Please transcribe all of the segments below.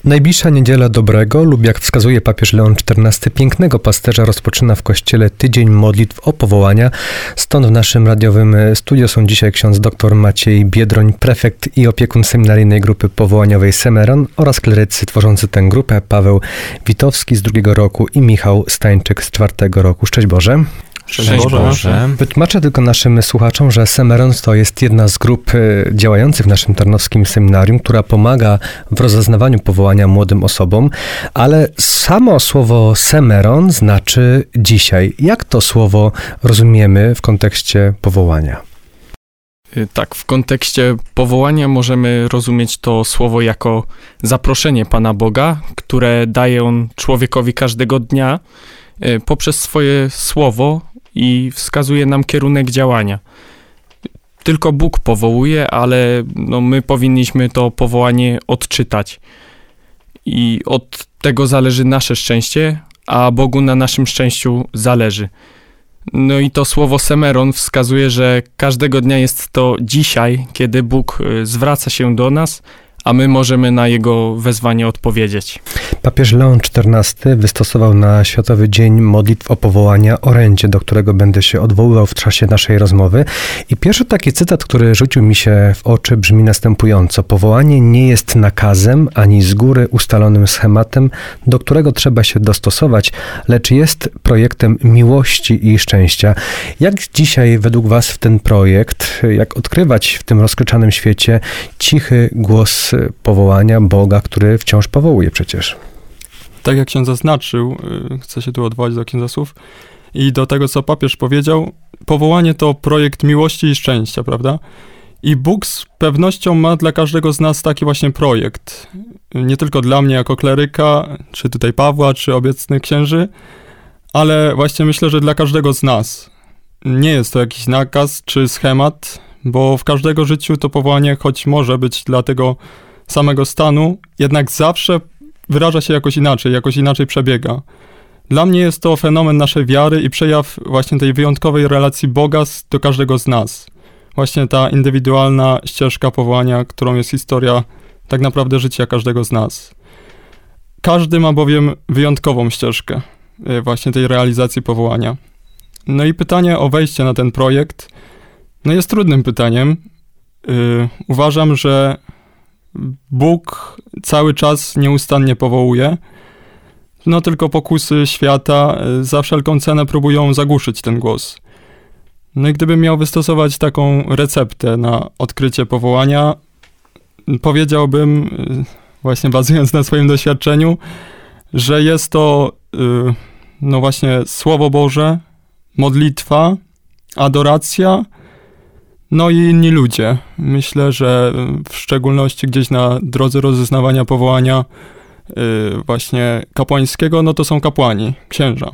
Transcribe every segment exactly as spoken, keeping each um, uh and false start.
Najbliższa niedziela dobrego lub, jak wskazuje papież Leon czternasty, pięknego pasterza rozpoczyna w kościele tydzień modlitw o powołania. Stąd w naszym radiowym studio są dzisiaj ksiądz dr Maciej Biedroń, prefekt i opiekun seminaryjnej grupy powołaniowej Semeron oraz klerycy tworzący tę grupę Paweł Witowski z drugiego roku i Michał Stańczyk z czwartego roku. Szczęść Boże. Szczęść Boże. Boże. Wytłumaczę tylko naszym słuchaczom, że Semeron to jest jedna z grup działających w naszym tarnowskim seminarium, która pomaga w rozeznawaniu powołania młodym osobom, ale samo słowo Semeron znaczy dzisiaj. Jak to słowo rozumiemy w kontekście powołania? Tak, w kontekście powołania możemy rozumieć to słowo jako zaproszenie Pana Boga, które daje On człowiekowi każdego dnia poprzez swoje słowo i wskazuje nam kierunek działania. Tylko Bóg powołuje, ale no my powinniśmy to powołanie odczytać. I od tego zależy nasze szczęście, a Bogu na naszym szczęściu zależy. No i to słowo Semeron wskazuje, że każdego dnia jest to dzisiaj, kiedy Bóg zwraca się do nas, a my możemy na Jego wezwanie odpowiedzieć. Papież Leon czternasty wystosował na Światowy Dzień Modlitw o Powołania orędzie, do którego będę się odwoływał w czasie naszej rozmowy. I pierwszy taki cytat, który rzucił mi się w oczy, brzmi następująco. Powołanie nie jest nakazem, ani z góry ustalonym schematem, do którego trzeba się dostosować, lecz jest projektem miłości i szczęścia. Jak dzisiaj według was w ten projekt, jak odkrywać w tym rozkraczanym świecie cichy głos powołania Boga, który wciąż powołuje przecież? Tak jak ksiądz zaznaczył, chcę się tu odwołać do księdza słów i do tego, co papież powiedział, powołanie to projekt miłości i szczęścia, prawda? I Bóg z pewnością ma dla każdego z nas taki właśnie projekt. Nie tylko dla mnie jako kleryka, czy tutaj Pawła, czy obecnych księży, ale właśnie myślę, że dla każdego z nas. Nie jest to jakiś nakaz czy schemat, bo w każdego życiu to powołanie, choć może być dla tego samego stanu, jednak zawsze wyraża się jakoś inaczej, jakoś inaczej przebiega. Dla mnie jest to fenomen naszej wiary i przejaw właśnie tej wyjątkowej relacji Boga do każdego z nas. Właśnie ta indywidualna ścieżka powołania, którą jest historia tak naprawdę życia każdego z nas. Każdy ma bowiem wyjątkową ścieżkę właśnie tej realizacji powołania. No i pytanie o wejście na ten projekt no jest trudnym pytaniem. Yy, uważam, że Bóg cały czas nieustannie powołuje, no tylko pokusy świata za wszelką cenę próbują zagłuszyć ten głos. No i gdybym miał wystosować taką receptę na odkrycie powołania, powiedziałbym, właśnie bazując na swoim doświadczeniu, że jest to yy, no właśnie Słowo Boże, modlitwa, adoracja, no i inni ludzie. Myślę, że w szczególności gdzieś na drodze rozeznawania powołania yy, właśnie kapłańskiego, no to są kapłani, księża.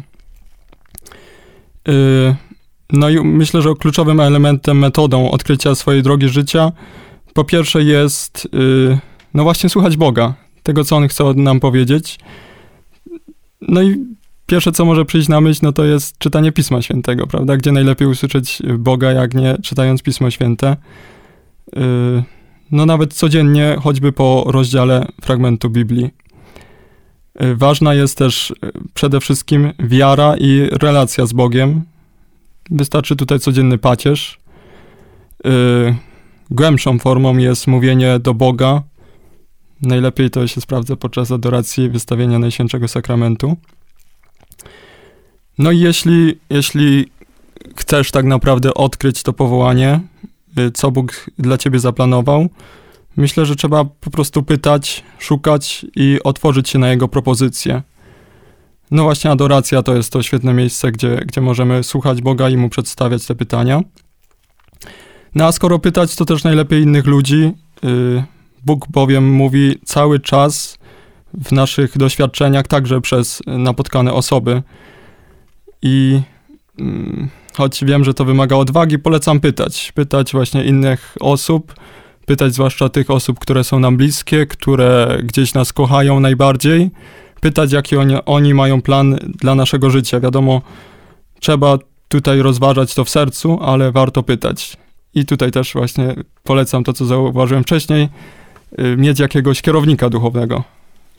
Yy, no i myślę, że kluczowym elementem, metodą odkrycia swojej drogi życia po pierwsze jest yy, no właśnie słuchać Boga, tego co On chce nam powiedzieć. No i pierwsze, co może przyjść na myśl, no to jest czytanie Pisma Świętego, prawda? Gdzie najlepiej usłyszeć Boga, jak nie czytając Pismo Święte. Yy, no nawet codziennie, choćby po rozdziale fragmentu Biblii. Yy, ważna jest też przede wszystkim wiara i relacja z Bogiem. Wystarczy tutaj codzienny pacierz. Yy, głębszą formą jest mówienie do Boga. Najlepiej to się sprawdza podczas adoracji wystawienia Najświętszego Sakramentu. No i jeśli, jeśli chcesz tak naprawdę odkryć to powołanie, co Bóg dla ciebie zaplanował, myślę, że trzeba po prostu pytać, szukać i otworzyć się na Jego propozycje. No właśnie adoracja to jest to świetne miejsce, gdzie, gdzie możemy słuchać Boga i Mu przedstawiać te pytania. No a skoro pytać, to też najlepiej innych ludzi. Bóg bowiem mówi cały czas w naszych doświadczeniach, także przez napotkane osoby. I mm, choć wiem, że to wymaga odwagi, polecam pytać. Pytać właśnie innych osób, pytać zwłaszcza tych osób, które są nam bliskie, które gdzieś nas kochają najbardziej. Pytać, jaki oni, oni mają plan dla naszego życia. Wiadomo, trzeba tutaj rozważać to w sercu, ale warto pytać. I tutaj też właśnie polecam to, co zauważyłem wcześniej, mieć jakiegoś kierownika duchownego.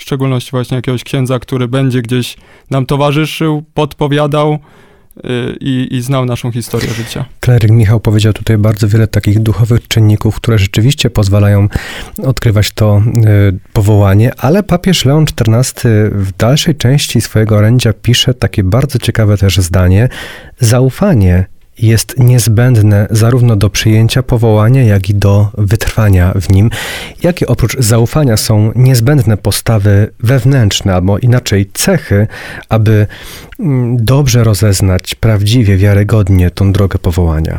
w szczególności właśnie jakiegoś księdza, który będzie gdzieś nam towarzyszył, podpowiadał i, i znał naszą historię życia. Kleryk Michał powiedział tutaj bardzo wiele takich duchowych czynników, które rzeczywiście pozwalają odkrywać to y, powołanie, ale papież Leon czternasty w dalszej części swojego orędzia pisze takie bardzo ciekawe też zdanie: zaufanie jest niezbędne zarówno do przyjęcia powołania, jak i do wytrwania w nim. Jakie oprócz zaufania są niezbędne postawy wewnętrzne, albo inaczej cechy, aby dobrze rozeznać prawdziwie, wiarygodnie tą drogę powołania?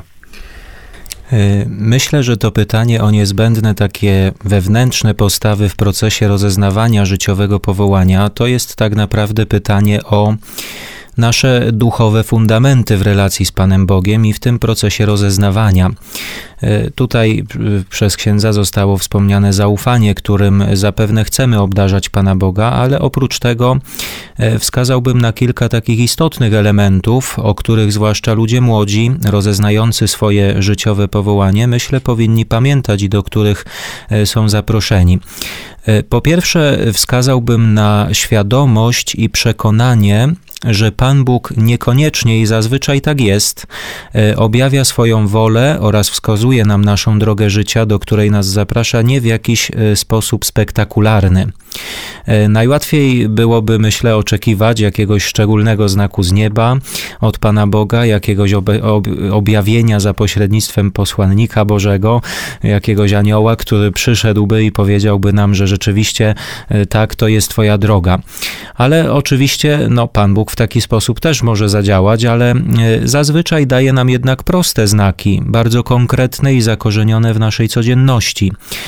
Myślę, że to pytanie o niezbędne takie wewnętrzne postawy w procesie rozeznawania życiowego powołania to jest tak naprawdę pytanie o nasze duchowe fundamenty w relacji z Panem Bogiem i w tym procesie rozeznawania. Tutaj przez księdza zostało wspomniane zaufanie, którym zapewne chcemy obdarzać Pana Boga, ale oprócz tego wskazałbym na kilka takich istotnych elementów, o których zwłaszcza ludzie młodzi, rozeznający swoje życiowe powołanie, myślę, powinni pamiętać i do których są zaproszeni. Po pierwsze, wskazałbym na świadomość i przekonanie, że Pan Bóg niekoniecznie i zazwyczaj tak jest, objawia swoją wolę oraz wskazuje nam naszą drogę życia, do której nas zaprasza, nie w jakiś sposób spektakularny. Najłatwiej byłoby, myślę, oczekiwać jakiegoś szczególnego znaku z nieba od Pana Boga, jakiegoś ob- ob- objawienia za pośrednictwem posłannika Bożego, jakiegoś anioła, który przyszedłby i powiedziałby nam, że rzeczywiście tak, to jest Twoja droga. Ale oczywiście, no, Pan Bóg w taki sposób też może zadziałać, ale zazwyczaj daje nam jednak proste znaki, bardzo konkretne i zakorzenione w naszej codzienności.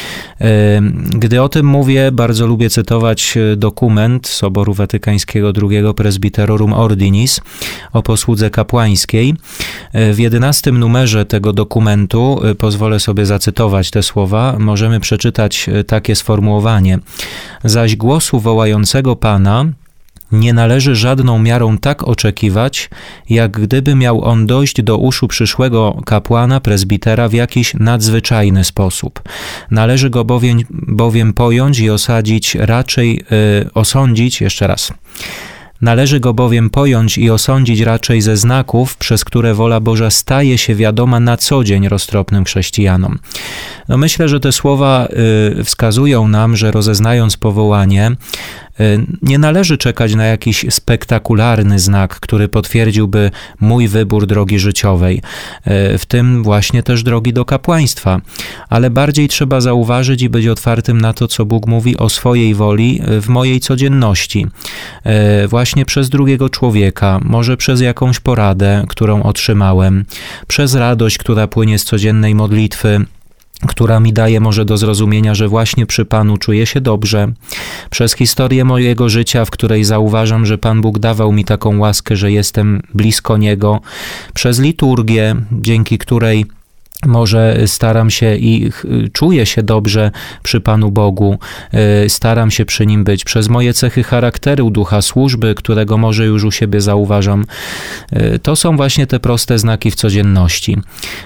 Gdy o tym mówię, bardzo lubię cytować dokument Soboru Watykańskiego drugiego Presbyterorum Ordinis o posłudze kapłańskiej. W jedenastym numerze tego dokumentu, pozwolę sobie zacytować te słowa, możemy przeczytać takie sformułowanie: zaś głosu wołającego Pana nie należy żadną miarą tak oczekiwać, jak gdyby miał on dojść do uszu przyszłego kapłana, prezbitera w jakiś nadzwyczajny sposób. Należy go bowiem, bowiem pojąć i osadzić raczej, yy, osądzić, jeszcze raz. Należy go bowiem pojąć i osądzić raczej ze znaków, przez które wola Boża staje się wiadoma na co dzień roztropnym chrześcijanom. No myślę, że te słowa y, wskazują nam, że rozeznając powołanie, y, nie należy czekać na jakiś spektakularny znak, który potwierdziłby mój wybór drogi życiowej, y, w tym właśnie też drogi do kapłaństwa, ale bardziej trzeba zauważyć i być otwartym na to, co Bóg mówi o swojej woli w mojej codzienności. Y, właśnie przez drugiego człowieka, może przez jakąś poradę, którą otrzymałem, przez radość, która płynie z codziennej modlitwy, która mi daje może do zrozumienia, że właśnie przy Panu czuję się dobrze, przez historię mojego życia, w której zauważam, że Pan Bóg dawał mi taką łaskę, że jestem blisko Niego, przez liturgię, dzięki której może staram się i czuję się dobrze przy Panu Bogu, staram się przy Nim być, przez moje cechy charakteru, ducha służby, którego może już u siebie zauważam. To są właśnie te proste znaki w codzienności.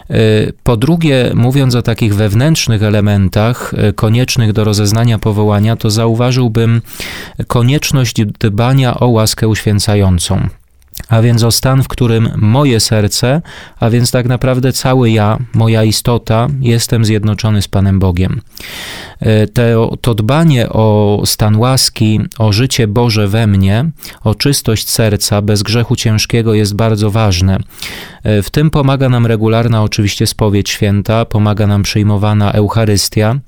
Po drugie, mówiąc o takich wewnętrznych elementach koniecznych do rozeznania powołania, to zauważyłbym konieczność dbania o łaskę uświęcającą. A więc o stan, w którym moje serce, a więc tak naprawdę cały ja, moja istota, jestem zjednoczony z Panem Bogiem. Te, to dbanie o stan łaski, o życie Boże we mnie, o czystość serca bez grzechu ciężkiego jest bardzo ważne. W tym pomaga nam regularna oczywiście spowiedź święta, pomaga nam przyjmowana Eucharystia.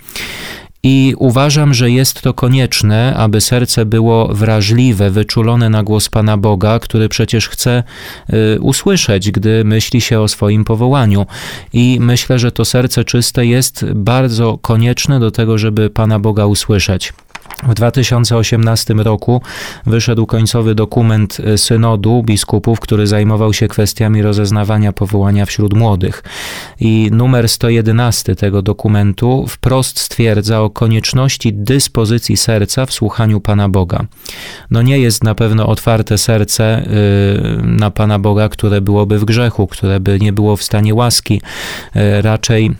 I uważam, że jest to konieczne, aby serce było wrażliwe, wyczulone na głos Pana Boga, który przecież chce y, usłyszeć, gdy myśli się o swoim powołaniu. I myślę, że to serce czyste jest bardzo konieczne do tego, żeby Pana Boga usłyszeć. W dwa tysiące osiemnastym roku wyszedł końcowy dokument synodu biskupów, który zajmował się kwestiami rozeznawania powołania wśród młodych. I numer sto jedenasty tego dokumentu wprost stwierdza o konieczności dyspozycji serca w słuchaniu Pana Boga. No nie jest na pewno otwarte serce yy, na Pana Boga, które byłoby w grzechu, które by nie było w stanie łaski. Yy, raczej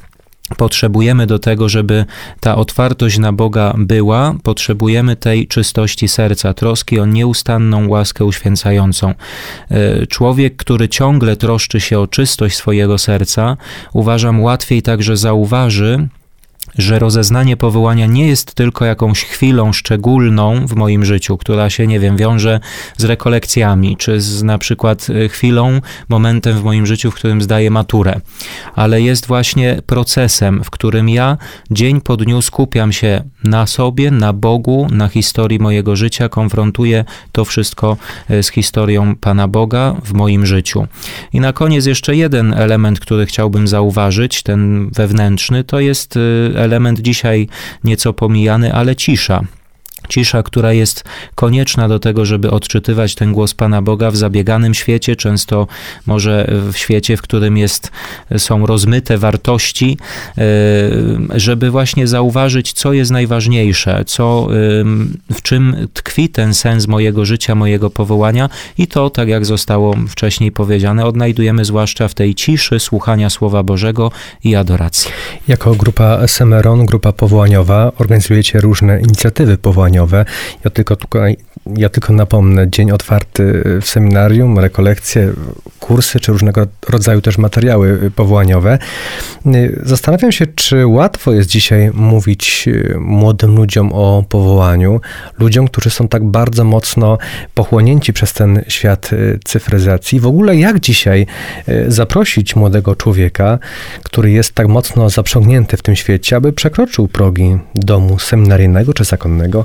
potrzebujemy do tego, żeby ta otwartość na Boga była, potrzebujemy tej czystości serca, troski o nieustanną łaskę uświęcającą. Człowiek, który ciągle troszczy się o czystość swojego serca, uważam, łatwiej także zauważy, że rozeznanie powołania nie jest tylko jakąś chwilą szczególną w moim życiu, która się, nie wiem, wiąże z rekolekcjami, czy z na przykład chwilą, momentem w moim życiu, w którym zdaję maturę, ale jest właśnie procesem, w którym ja dzień po dniu skupiam się na sobie, na Bogu, na historii mojego życia, konfrontuję to wszystko z historią Pana Boga w moim życiu. I na koniec jeszcze jeden element, który chciałbym zauważyć, ten wewnętrzny, to jest element dzisiaj nieco pomijany, ale cisza. Cisza, która jest konieczna do tego, żeby odczytywać ten głos Pana Boga w zabieganym świecie, często może w świecie, w którym jest, są rozmyte wartości, żeby właśnie zauważyć, co jest najważniejsze, co, w czym tkwi ten sens mojego życia, mojego powołania i to, tak jak zostało wcześniej powiedziane, odnajdujemy zwłaszcza w tej ciszy słuchania Słowa Bożego i adoracji. Jako grupa Semeron, grupa powołaniowa, organizujecie różne inicjatywy powołaniowe. Ja tylko, tutaj, ja tylko napomnę, dzień otwarty w seminarium, rekolekcje, kursy, czy różnego rodzaju też materiały powołaniowe. Zastanawiam się, czy łatwo jest dzisiaj mówić młodym ludziom o powołaniu, ludziom, którzy są tak bardzo mocno pochłonięci przez ten świat cyfryzacji. W ogóle jak dzisiaj zaprosić młodego człowieka, który jest tak mocno zaprzągnięty w tym świecie, aby przekroczył progi domu seminaryjnego czy zakonnego?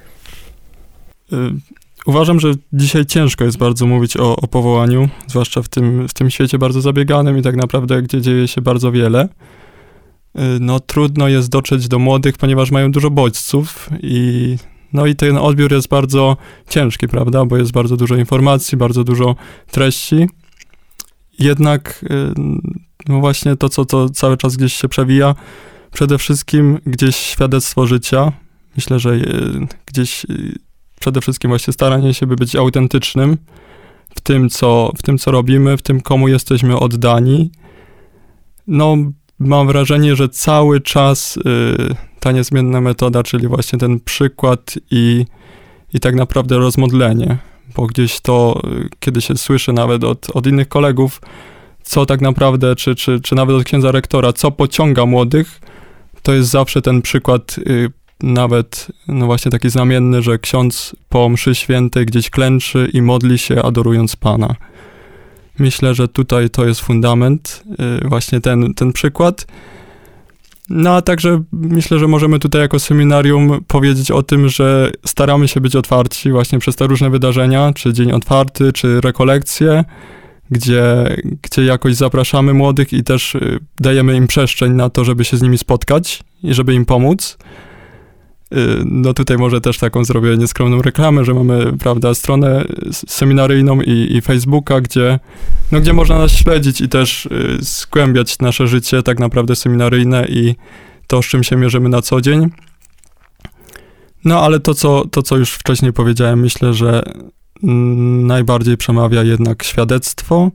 Uważam, że dzisiaj ciężko jest bardzo mówić o, o powołaniu, zwłaszcza w tym, w tym świecie bardzo zabieganym i tak naprawdę, gdzie dzieje się bardzo wiele. No trudno jest dotrzeć do młodych, ponieważ mają dużo bodźców i no i ten odbiór jest bardzo ciężki, prawda, bo jest bardzo dużo informacji, bardzo dużo treści. Jednak no właśnie to, co to cały czas gdzieś się przewija, przede wszystkim gdzieś świadectwo życia. Myślę, że gdzieś przede wszystkim właśnie staranie się, by być autentycznym w tym, co, w tym, co robimy, w tym, komu jesteśmy oddani. No, mam wrażenie, że cały czas y, ta niezmienna metoda, czyli właśnie ten przykład i, i tak naprawdę rozmodlenie, bo gdzieś to, y, kiedy się słyszy nawet od, od innych kolegów, co tak naprawdę, czy, czy, czy nawet od księdza rektora, co pociąga młodych, to jest zawsze ten przykład y, nawet, no właśnie taki znamienny, że ksiądz po mszy świętej gdzieś klęczy i modli się, adorując Pana. Myślę, że tutaj to jest fundament, yy, właśnie ten, ten przykład. No a także myślę, że możemy tutaj jako seminarium powiedzieć o tym, że staramy się być otwarci właśnie przez te różne wydarzenia, czy Dzień Otwarty, czy rekolekcje, gdzie, gdzie jakoś zapraszamy młodych i też yy, dajemy im przestrzeń na to, żeby się z nimi spotkać i żeby im pomóc. No tutaj może też taką zrobię nieskromną reklamę, że mamy, prawda, stronę seminaryjną i, i Facebooka, gdzie, no, gdzie można nas śledzić i też y, zgłębiać nasze życie tak naprawdę seminaryjne i to, z czym się mierzymy na co dzień. No ale to, co, to, co już wcześniej powiedziałem, myślę, że mm, najbardziej przemawia jednak świadectwo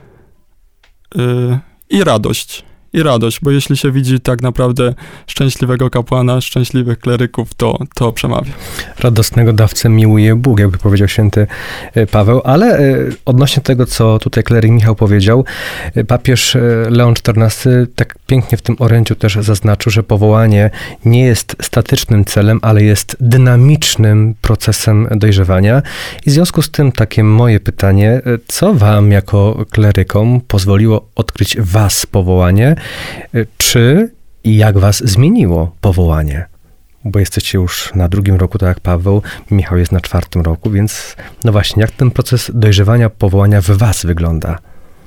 y, i radość. I radość, bo jeśli się widzi tak naprawdę szczęśliwego kapłana, szczęśliwych kleryków, to, to przemawia. Radosnego dawcę miłuje Bóg, jakby powiedział święty Paweł, ale odnośnie tego, co tutaj kleryk Michał powiedział, papież Leon czternasty tak pięknie w tym orędziu też zaznaczył, że powołanie nie jest statycznym celem, ale jest dynamicznym procesem dojrzewania. I w związku z tym takie moje pytanie, co wam jako klerykom pozwoliło odkryć was powołanie? Czy i jak was zmieniło powołanie? Bo jesteście już na drugim roku, tak jak Paweł, Michał jest na czwartym roku, więc no właśnie, jak ten proces dojrzewania powołania w was wygląda?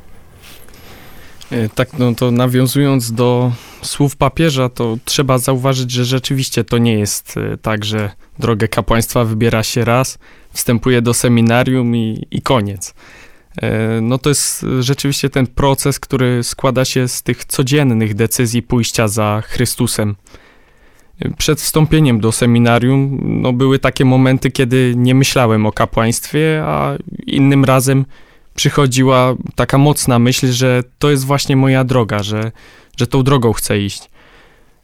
Tak, no to nawiązując do słów papieża, to trzeba zauważyć, że rzeczywiście to nie jest tak, że drogę kapłaństwa wybiera się raz, wstępuje do seminarium i, i koniec. No to jest rzeczywiście ten proces, który składa się z tych codziennych decyzji pójścia za Chrystusem. Przed wstąpieniem do seminarium no były takie momenty, kiedy nie myślałem o kapłaństwie, a innym razem przychodziła taka mocna myśl, że to jest właśnie moja droga, że, że tą drogą chcę iść.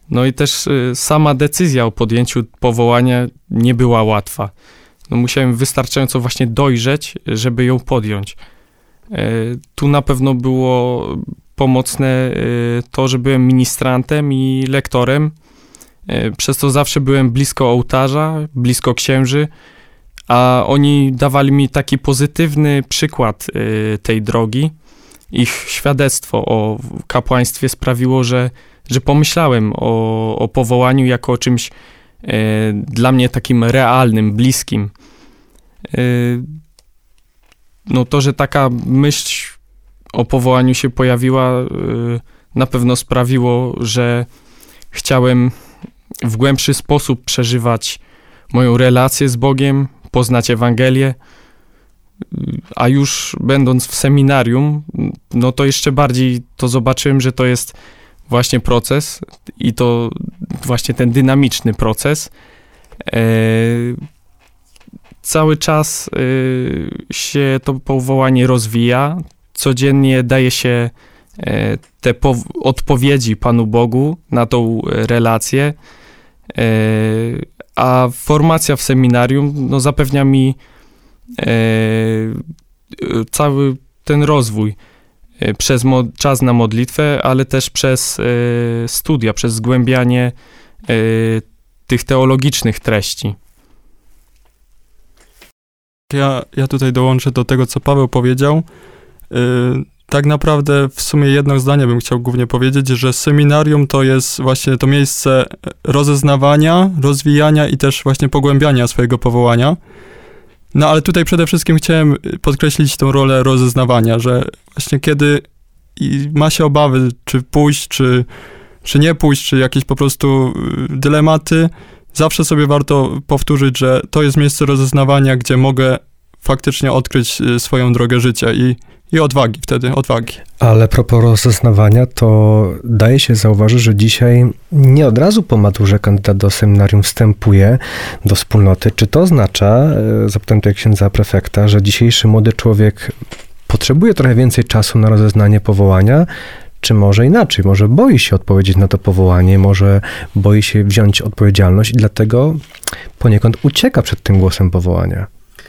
No i też y, sama decyzja o podjęciu powołania nie była łatwa. No musiałem wystarczająco właśnie dojrzeć, żeby ją podjąć. Y, tu na pewno było pomocne y, to, że byłem ministrantem i lektorem. Y, przez to zawsze byłem blisko ołtarza, blisko księży, a oni dawali mi taki pozytywny przykład y, tej drogi. Ich świadectwo o kapłaństwie sprawiło, że, że pomyślałem o, o powołaniu jako o czymś y, dla mnie takim realnym, bliskim. Y, no to, że taka myśl o powołaniu się pojawiła, y, na pewno sprawiło, że chciałem w głębszy sposób przeżywać moją relację z Bogiem, poznać Ewangelię, a już będąc w seminarium, no to jeszcze bardziej to zobaczyłem, że to jest właśnie proces i to właśnie ten dynamiczny proces. E, cały czas e, się to powołanie rozwija, codziennie daje się e, te po- odpowiedzi Panu Bogu na tą relację, e, a formacja w seminarium no, zapewnia mi e, cały ten rozwój e, przez mo- czas na modlitwę, ale też przez e, studia, przez zgłębianie e, tych teologicznych treści. Ja, ja tutaj dołączę do tego, co Paweł powiedział. Yy, tak naprawdę w sumie jedno zdanie bym chciał głównie powiedzieć, że seminarium to jest właśnie to miejsce rozeznawania, rozwijania i też właśnie pogłębiania swojego powołania. No ale tutaj przede wszystkim chciałem podkreślić tą rolę rozeznawania, że właśnie kiedy ma się obawy, czy pójść, czy, czy nie pójść, czy jakieś po prostu dylematy, zawsze sobie warto powtórzyć, że to jest miejsce rozeznawania, gdzie mogę faktycznie odkryć swoją drogę życia i, i odwagi wtedy, odwagi. Ale propos rozeznawania, to daje się zauważyć, że dzisiaj nie od razu po maturze kandydat do seminarium wstępuje do wspólnoty. Czy to oznacza, zapytam tutaj księdza prefekta, że dzisiejszy młody człowiek potrzebuje trochę więcej czasu na rozeznanie powołania, czy może inaczej, może boi się odpowiedzieć na to powołanie, może boi się wziąć odpowiedzialność i dlatego poniekąd ucieka przed tym głosem powołania?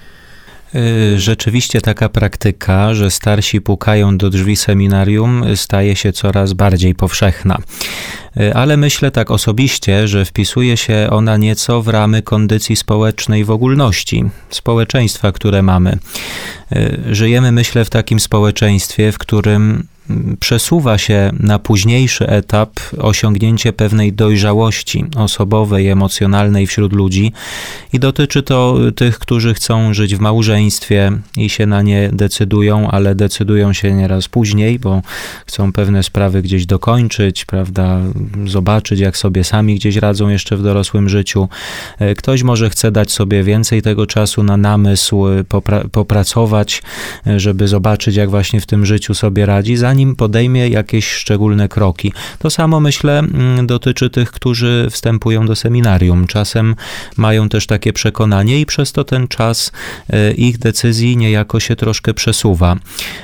Rzeczywiście taka praktyka, że starsi pukają do drzwi seminarium, staje się coraz bardziej powszechna. Ale myślę tak osobiście, że wpisuje się ona nieco w ramy kondycji społecznej w ogólności, społeczeństwa, które mamy. Żyjemy, myślę, w takim społeczeństwie, w którym przesuwa się na późniejszy etap osiągnięcie pewnej dojrzałości osobowej, emocjonalnej wśród ludzi i dotyczy to tych, którzy chcą żyć w małżeństwie i się na nie decydują, ale decydują się nieraz później, bo chcą pewne sprawy gdzieś dokończyć, prawda, zobaczyć, jak sobie sami gdzieś radzą jeszcze w dorosłym życiu. Ktoś może chce dać sobie więcej tego czasu na namysł, popra- popracować, żeby zobaczyć, jak właśnie w tym życiu sobie radzi, zanim podejmie jakieś szczególne kroki. To samo, myślę, dotyczy tych, którzy wstępują do seminarium. Czasem mają też takie przekonanie i przez to ten czas ich decyzji niejako się troszkę przesuwa.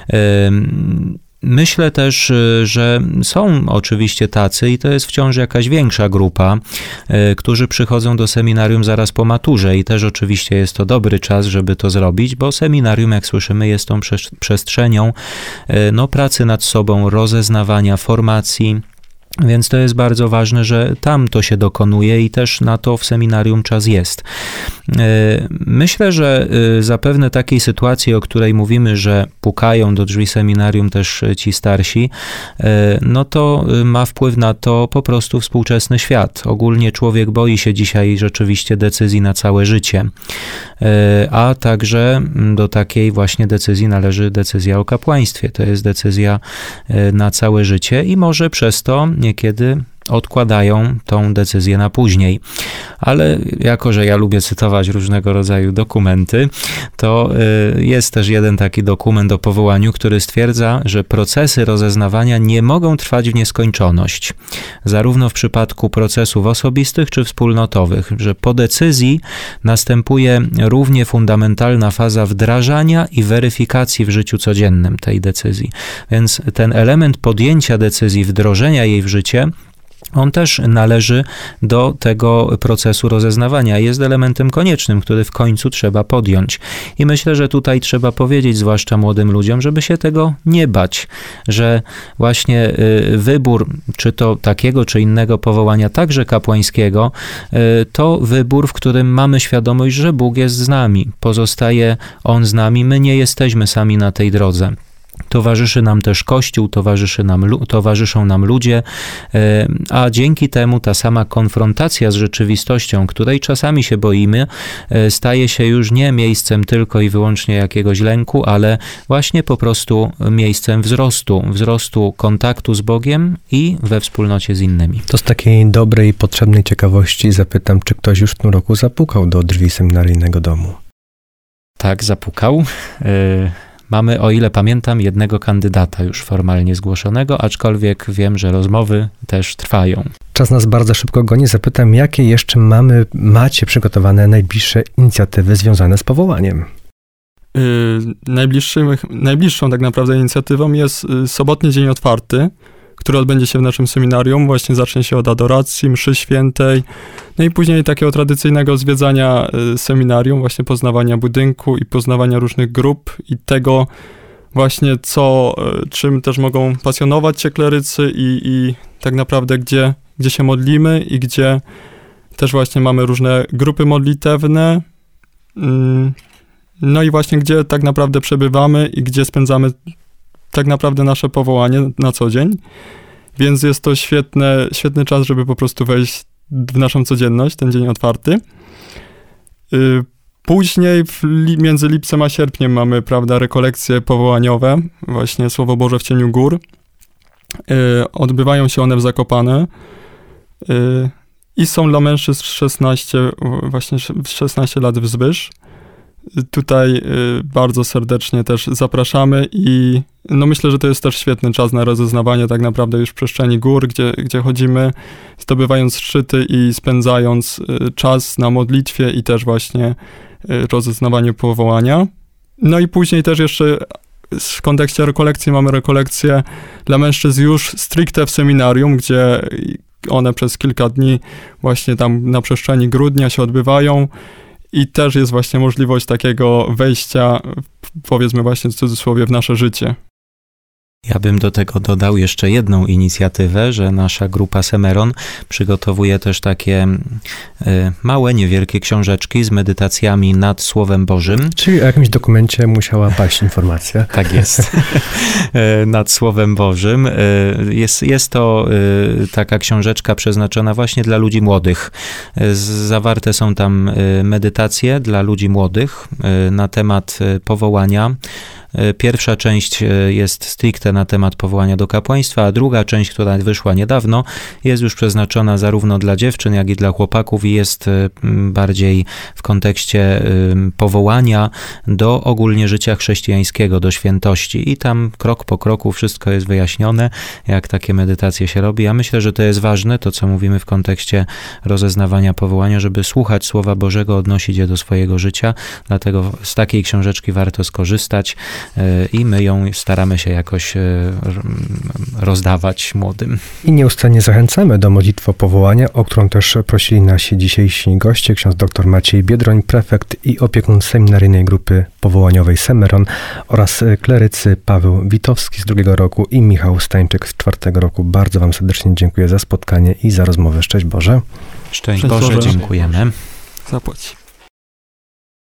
Myślę też, że są oczywiście tacy i to jest wciąż jakaś większa grupa, którzy przychodzą do seminarium zaraz po maturze i też oczywiście jest to dobry czas, żeby to zrobić, bo seminarium, jak słyszymy, jest tą przestrzenią no, pracy nad sobą, rozeznawania, formacji. Więc to jest bardzo ważne, że tam to się dokonuje i też na to w seminarium czas jest. Myślę, że zapewne takiej sytuacji, o której mówimy, że pukają do drzwi seminarium też ci starsi, no to ma wpływ na to po prostu współczesny świat. Ogólnie człowiek boi się dzisiaj rzeczywiście decyzji na całe życie, a także do takiej właśnie decyzji należy decyzja o kapłaństwie. To jest decyzja na całe życie i może przez to niekiedy odkładają tą decyzję na później. Ale jako, że ja lubię cytować różnego rodzaju dokumenty, to jest też jeden taki dokument o powołaniu, który stwierdza, że procesy rozeznawania nie mogą trwać w nieskończoność. Zarówno w przypadku procesów osobistych czy wspólnotowych, że po decyzji następuje równie fundamentalna faza wdrażania i weryfikacji w życiu codziennym tej decyzji. Więc ten element podjęcia decyzji, wdrożenia jej w życie on też należy do tego procesu rozeznawania. Jest elementem koniecznym, który w końcu trzeba podjąć. I myślę, że tutaj trzeba powiedzieć, zwłaszcza młodym ludziom, żeby się tego nie bać, że właśnie wybór, czy to takiego, czy innego powołania, także kapłańskiego, to wybór, w którym mamy świadomość, że Bóg jest z nami. Pozostaje On z nami, my nie jesteśmy sami na tej drodze. Towarzyszy nam też Kościół, towarzyszy nam, towarzyszą nam ludzie, a dzięki temu ta sama konfrontacja z rzeczywistością, której czasami się boimy, staje się już nie miejscem tylko i wyłącznie jakiegoś lęku, ale właśnie po prostu miejscem wzrostu, wzrostu kontaktu z Bogiem i we wspólnocie z innymi. To z takiej dobrej i potrzebnej ciekawości zapytam, czy ktoś już w tym roku zapukał do drzwi seminaryjnego domu? Tak, zapukał. Mamy, o ile pamiętam, jednego kandydata już formalnie zgłoszonego, aczkolwiek wiem, że rozmowy też trwają. Czas nas bardzo szybko goni. Zapytam, jakie jeszcze mamy, macie przygotowane najbliższe inicjatywy związane z powołaniem? Yy, najbliższym, najbliższą tak naprawdę inicjatywą jest yy, sobotni dzień otwarty, który odbędzie się w naszym seminarium. Właśnie zacznie się od adoracji, mszy świętej, no i później takiego tradycyjnego zwiedzania y, seminarium, właśnie poznawania budynku i poznawania różnych grup i tego właśnie, co, y, czym też mogą pasjonować się klerycy i, i tak naprawdę gdzie, gdzie się modlimy i gdzie też właśnie mamy różne grupy modlitewne, y, no i właśnie gdzie tak naprawdę przebywamy i gdzie spędzamy tak naprawdę nasze powołanie na co dzień, więc jest to świetne, świetny czas, żeby po prostu wejść w naszą codzienność, ten dzień otwarty. Później w li, między lipcem a sierpniem mamy, prawda, rekolekcje powołaniowe, właśnie Słowo Boże w cieniu gór. Odbywają się one w Zakopane i są dla mężczyzn szesnaście, właśnie szesnaście lat wzwyż. Tutaj y, bardzo serdecznie też zapraszamy i no myślę, że to jest też świetny czas na rozeznawanie tak naprawdę już w przestrzeni gór, gdzie, gdzie chodzimy, zdobywając szczyty i spędzając y, czas na modlitwie i też właśnie y, rozeznawaniu powołania. No i później też jeszcze w kontekście rekolekcji mamy rekolekcje dla mężczyzn już stricte w seminarium, gdzie one przez kilka dni właśnie tam na przestrzeni grudnia się odbywają. I też jest właśnie możliwość takiego wejścia, powiedzmy właśnie w cudzysłowie, w nasze życie. Ja bym do tego dodał jeszcze jedną inicjatywę, że nasza grupa Semeron przygotowuje też takie y, małe, niewielkie książeczki z medytacjami nad Słowem Bożym. Czyli o jakimś dokumencie musiała paść informacja. Tak jest. Nad Słowem Bożym. Jest, jest to y, taka książeczka przeznaczona właśnie dla ludzi młodych. Zawarte są tam medytacje dla ludzi młodych y, na temat powołania. Pierwsza część jest stricte na temat powołania do kapłaństwa, a druga część, która wyszła niedawno, jest już przeznaczona zarówno dla dziewczyn, jak i dla chłopaków i jest bardziej w kontekście powołania do ogólnie życia chrześcijańskiego, do świętości. I tam krok po kroku wszystko jest wyjaśnione, jak takie medytacje się robi. Ja myślę, że to jest ważne, to co mówimy w kontekście rozeznawania powołania, żeby słuchać Słowa Bożego, odnosić je do swojego życia. Dlatego z takiej książeczki warto skorzystać. I my ją staramy się jakoś rozdawać młodym. I nieustannie zachęcamy do modlitwy o powołania, o którą też prosili nasi dzisiejsi goście, ksiądz dr Maciej Biedroń, prefekt i opiekun seminaryjnej grupy powołaniowej Semeron oraz klerycy Paweł Witowski z drugiego roku i Michał Stańczyk z czwartego roku. Bardzo wam serdecznie dziękuję za spotkanie i za rozmowę. Szczęść Boże. Szczęść Boże, dziękujemy. Zapłać.